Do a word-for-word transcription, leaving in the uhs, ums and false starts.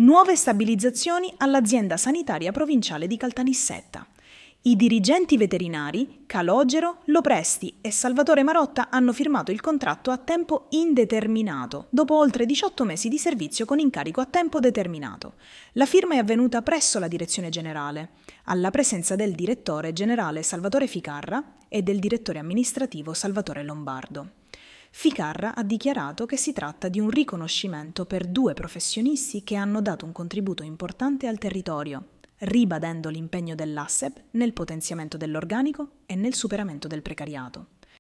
Nuove stabilizzazioni all'azienda sanitaria provinciale di Caltanissetta. I dirigenti veterinari Calogero, Lopresti e Salvatore Marotta hanno firmato il contratto a tempo indeterminato, dopo oltre diciotto mesi di servizio con incarico a tempo determinato. La firma è avvenuta presso la direzione generale, alla presenza del direttore generale Salvatore Ficarra e del direttore amministrativo Salvatore Lombardo. Ficarra ha dichiarato che si tratta di un riconoscimento per due professionisti che hanno dato un contributo importante al territorio, ribadendo l'impegno dell'A S E B nel potenziamento dell'organico e nel superamento del precariato.